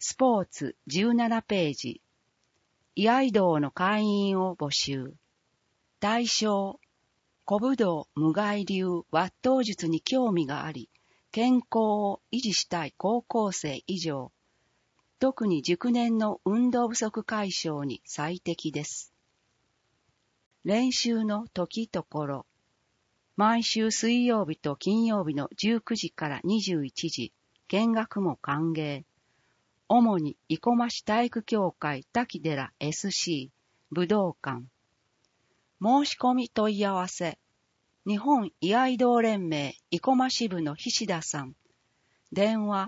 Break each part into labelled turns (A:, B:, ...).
A: スポーツ17ページ。居合道の会員を募集。対象、古武道無害流抜刀術に興味があり、健康を維持したい高校生以上。特に熟年の運動不足解消に最適です。練習の時ところ。毎週水曜日と金曜日の19時から21時、見学も歓迎。主に生駒市体育協会滝寺 SC 武道館。申し込み問い合わせ。日本居合道連盟生駒支部の菱田さん。電話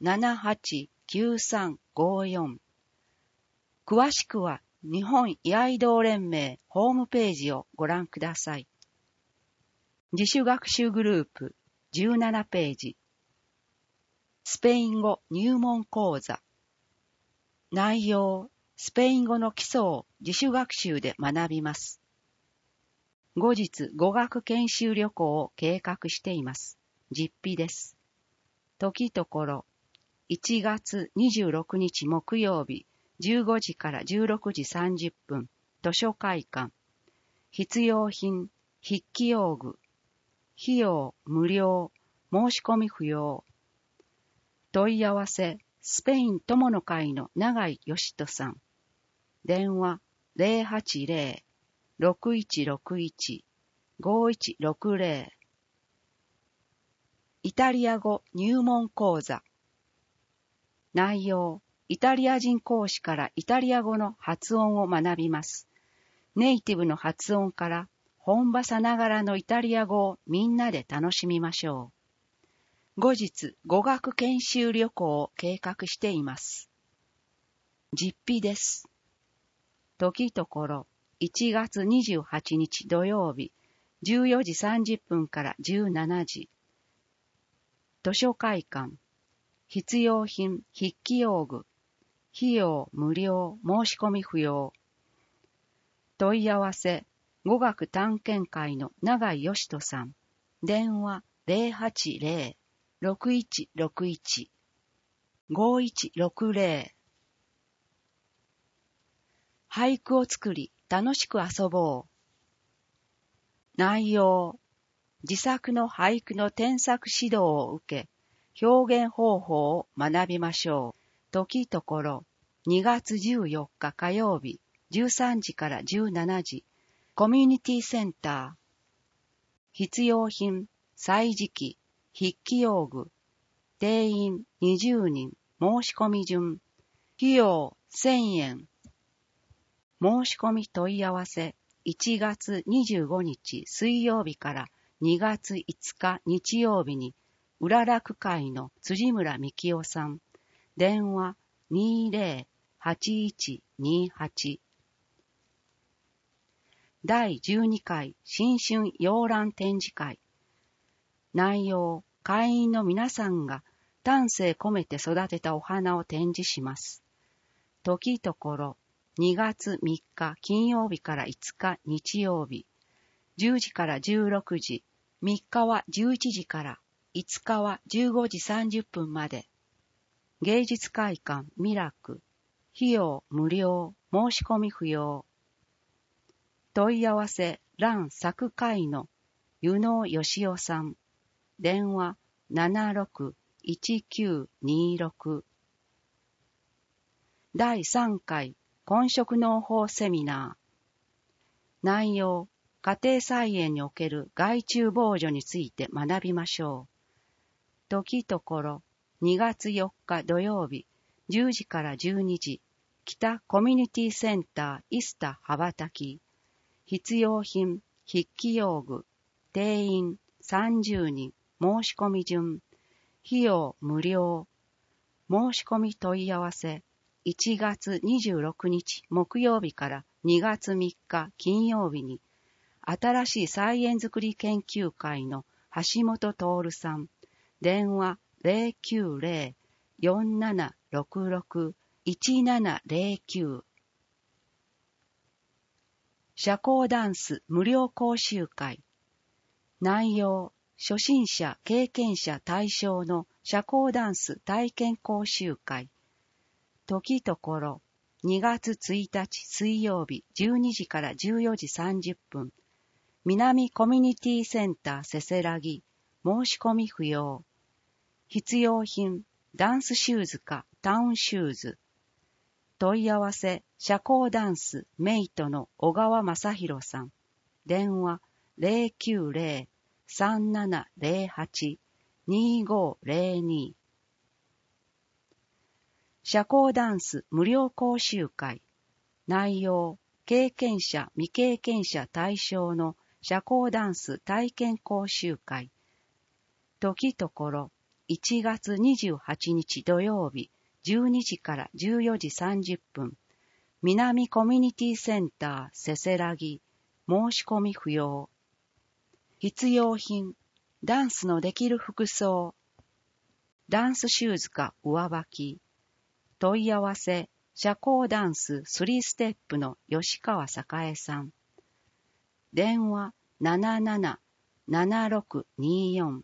A: 789354。詳しくは日本居合道連盟ホームページをご覧ください。自主学習グループ17ページ。スペイン語入門講座。内容、スペイン語の基礎を自主学習で学びます。後日語学研修旅行を計画しています。実費です。時ところ、1月26日木曜日、15時から16時30分、図書会館。必要品、筆記用具。費用無料、申し込み不要。問い合わせ、スペイン友の会の永井義人さん。電話080-6161-5160。イタリア語入門講座。内容、イタリア人講師からイタリア語の発音を学びます。ネイティブの発音から本場さながらのイタリア語をみんなで楽しみましょう。後日、語学研修旅行を計画しています。実費です。時ところ、1月28日土曜日、14時30分から17時。図書会館。必要品、筆記用具。費用無料、申し込み不要。問い合わせ、語学探検会の永井義人さん。電話080-6161-5160。俳句を作り楽しく遊ぼう。内容、自作の俳句の添削指導を受け、表現方法を学びましょう。時ところ、2月14日火曜日、13時から17時、コミュニティセンター。必要品、歳時記、筆記用具。定員20人、申し込み順。費用1000円。申し込み問い合わせ、1月25日水曜日から2月5日日曜日に、浦楽会の辻村幹夫さん。電話20-8128。第12回新春洋蘭展示会。内容、会員の皆さんが丹精込めて育てたお花を展示します。時ところ、2月3日金曜日から5日日曜日、10時から16時、3日は11時から、5日は15時30分まで。芸術会館ミラク。費用無料、申し込み不要。問い合わせ、蘭作会の湯能義夫さん。電話76-1926。第3回混食農法セミナー。内容、家庭菜園における害虫防除について学びましょう。時ところ、2月4日土曜日、10時から12時、北コミュニティセンターイスタ羽ばたき。必要品、筆記用具。定員30人、申し込み順。費用無料。申し込み問い合わせ、1月26日木曜日から2月3日金曜日に、新しい菜園づくり研究会の橋本徹さん。電話090-4766-1709。社交ダンス無料講習会。内容、初心者、経験者対象の社交ダンス体験講習会。 時ところ、2月1日水曜日12時から14時30分、南コミュニティセンターせせらぎ、申し込み不要。必要品、ダンスシューズかタウンシューズ。問い合わせ、社交ダンスメイトの小川正弘さん。電話、090-3708-2502。社交ダンス無料講習会。内容、経験者、未経験者対象の社交ダンス体験講習会。時ところ、1月28日土曜日、12時から14時30分、南コミュニティセンターせせらぎ、申し込み不要。必要品、ダンスのできる服装、ダンスシューズか上履き。問い合わせ、社交ダンス3ステップの吉川栄さん。電話77-7624。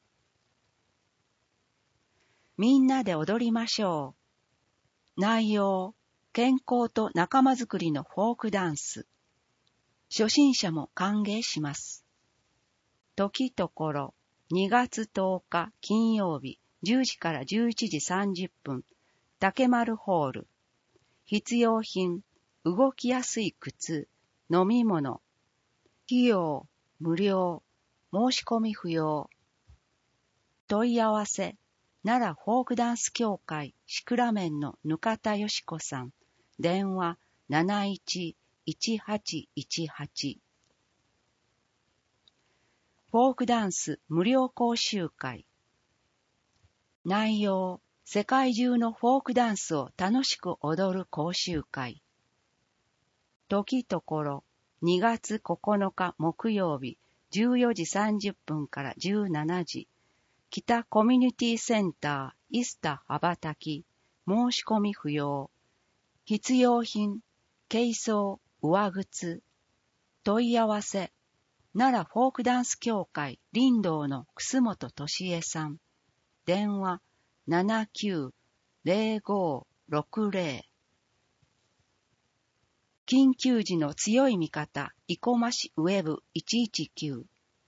A: みんなで踊りましょう。内容、健康と仲間づくりのフォークダンス。初心者も歓迎します。時ところ、2月10日金曜日10時から11時30分、竹丸ホール。必要品、動きやすい靴、飲み物。費用、無料。申し込み不要。問い合わせ、奈良フォークダンス協会シクラメンの額田よし子さん。電話711818。フォークダンス無料講習会。内容、世界中のフォークダンスを楽しく踊る講習会。時ところ、2月9日木曜日、14時30分から17時、北コミュニティセンターイスタ羽ばたき、申し込み不要。必要品、軽装、上靴。問い合わせ、奈良フォークダンス協会林道の楠本俊恵さん。電話79-0560。緊急時の強い味方、生駒市ウェブ119。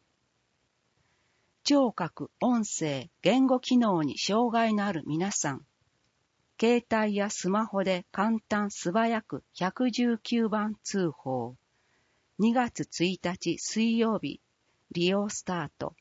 A: 聴覚、音声、言語機能に障害のある皆さん。携帯やスマホで簡単素早く119番通報。2月1日水曜日、利用スタート。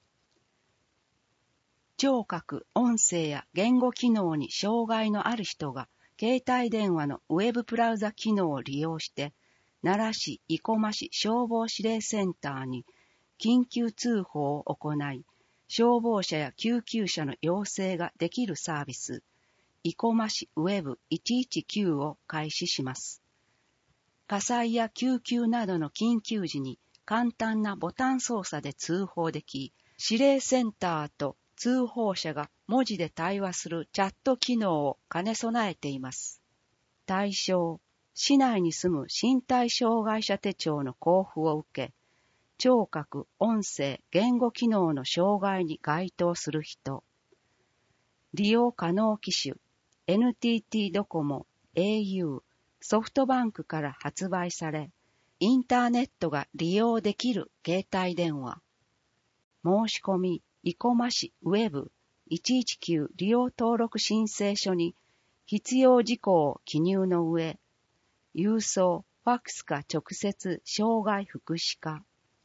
A: 聴覚、音声や言語機能に障害のある人が、携帯電話のウェブブラウザ機能を利用して、奈良市生駒市消防指令センターに緊急通報を行い、消防車や救急車の要請ができるサービス、生駒市ウェブ119を開始します。火災や救急などの緊急時に簡単なボタン操作で通報でき、指令センターと通報者が文字で対話するチャット機能を兼ね備えています。対象、市内に住む身体障害者手帳の交付を受け、聴覚、音声、言語機能の障害に該当する人。利用可能機種、NTT ドコモ、au、ソフトバンクから発売され、インターネットが利用できる携帯電話。申し込み、生駒市ウェブ119利用登録申請書に必要事項を記入の上、郵送、ファックスか直接障害福祉課。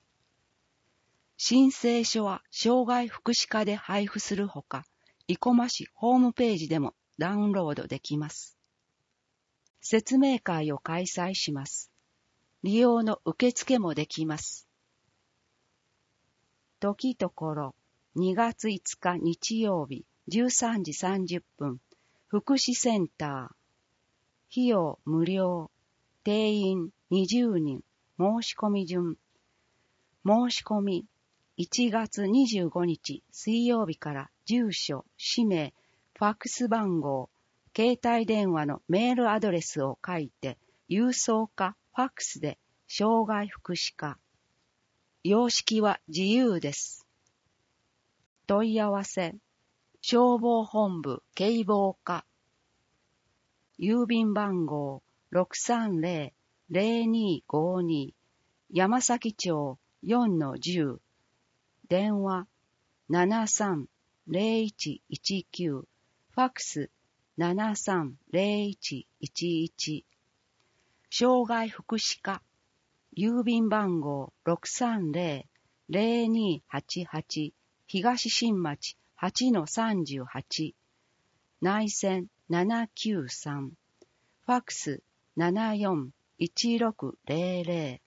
A: 申請書は障害福祉課で配布するほか、生駒市ホームページでもダウンロードできます。説明会を開催します。利用の受付もできます。時ところ、2月5日日曜日13時30分、福祉センター。費用無料。定員20人。申し込み順。申し込み。1月25日水曜日から住所、氏名、ファックス番号、携帯電話のメールアドレスを書いて、郵送かファックスで障害福祉課。様式は自由です。問い合わせ、消防本部警防課。 郵便番号 630-0252 山崎町 4-10 電話 73-0119 ファックス 73-0111 障害福祉課郵便番号 630-0288 東新町 8-38 内線793ファックス 74-1600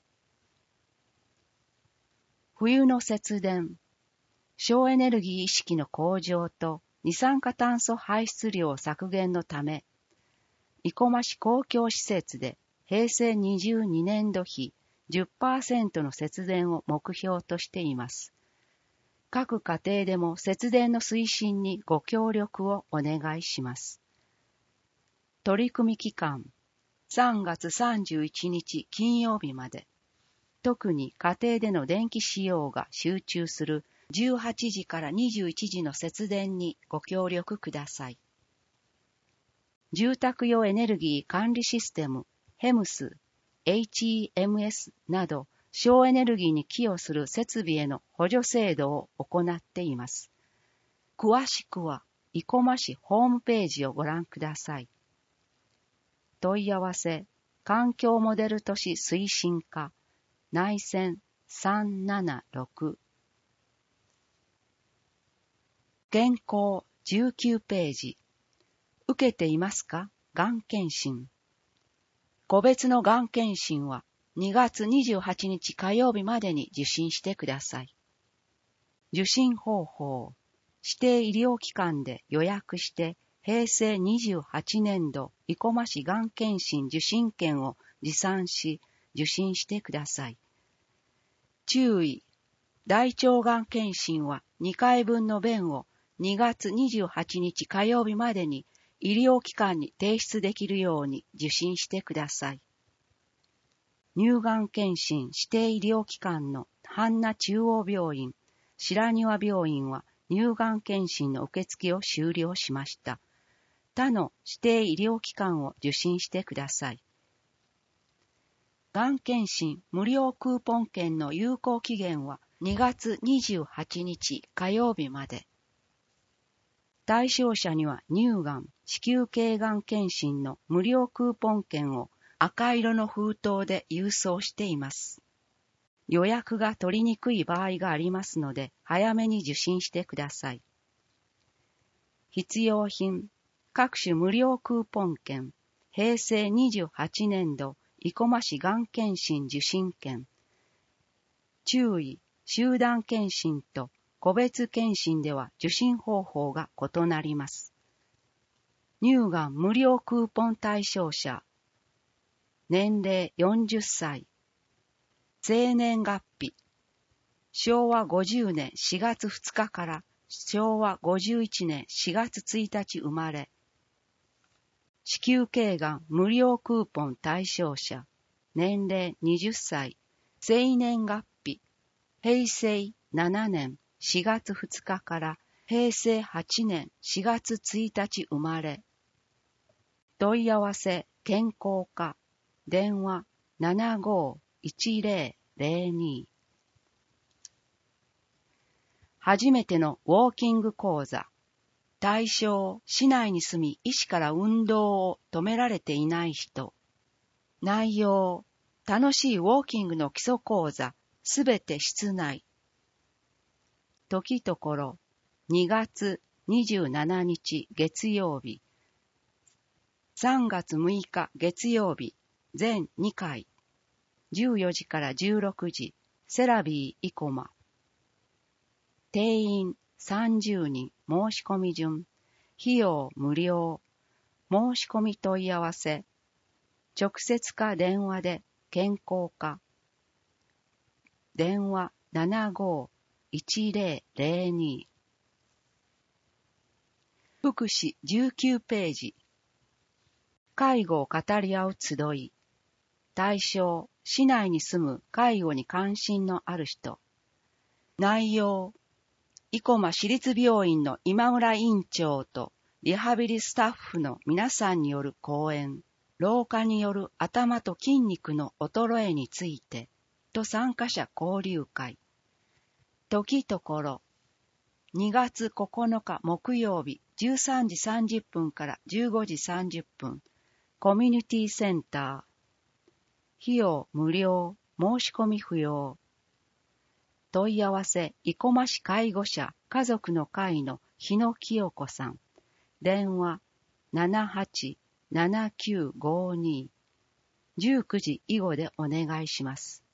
A: 冬の節電省エネルギー意識の向上と二酸化炭素排出量削減のため、生駒市公共施設で平成22年度比 10% の節電を目標としています。各家庭でも節電の推進にご協力をお願いします。取り組み期間、3月31日金曜日まで。特に家庭での電気使用が集中する18時から21時の節電にご協力ください。住宅用エネルギー管理システム、HEMS など、省エネルギーに寄与する設備への補助制度を行っています。詳しくは、生駒市ホームページをご覧ください。問い合わせ、環境モデル都市推進課、内線376健康19ページ。受けていますか？がん検診。個別のがん検診は2月28日火曜日までに受診してください。受診方法。指定医療機関で予約して平成28年度生駒市がん検診受診券を持参し受診してください。注意。大腸がん検診は2回分の便を2月28日火曜日までに医療機関に提出できるように受診してください。乳がん検診指定医療機関の阪奈中央病院、白庭病院は乳がん検診の受付を終了しました。他の指定医療機関を受診してください。がん検診無料クーポン券の有効期限は2月28日火曜日まで。対象者には乳がん、子宮頸がん検診の無料クーポン券を赤色の封筒で郵送しています。予約が取りにくい場合がありますので、早めに受診してください。必要品、各種無料クーポン券、平成28年度生駒市がん検診受診券。注意、集団検診と個別検診では受診方法が異なります。乳がん無料クーポン対象者。年齢40歳。生年月日。昭和50年4月2日から昭和51年4月1日生まれ。子宮頸がん無料クーポン対象者。年齢20歳。生年月日。平成7年4月2日から平成8年4月1日生まれ。問い合わせ健康課電話 75-1002 初めてのウォーキング講座。対象、市内に住み医師から運動を止められていない人。内容、楽しいウォーキングの基礎講座、すべて室内。時ところ、2月27日月曜日、3月6日月曜日、全2回、14時から16時、セラビー生駒。定員30人、申し込み順、費用無料、申し込み問い合わせ、直接か電話で健康課。電話75-1002福祉19ページ。介護を語り合う集い。対象、市内に住む介護に関心のある人。内容、生駒市立病院の今村院長とリハビリスタッフの皆さんによる講演、老化による頭と筋肉の衰えについてと参加者交流会。時ところ、2月9日木曜日13時30分から15時30分、コミュニティセンター。費用無料、申し込み不要。問い合わせ、生駒市介護者家族の会の日野清子さん。電話、78-7952。19時以後でお願いします。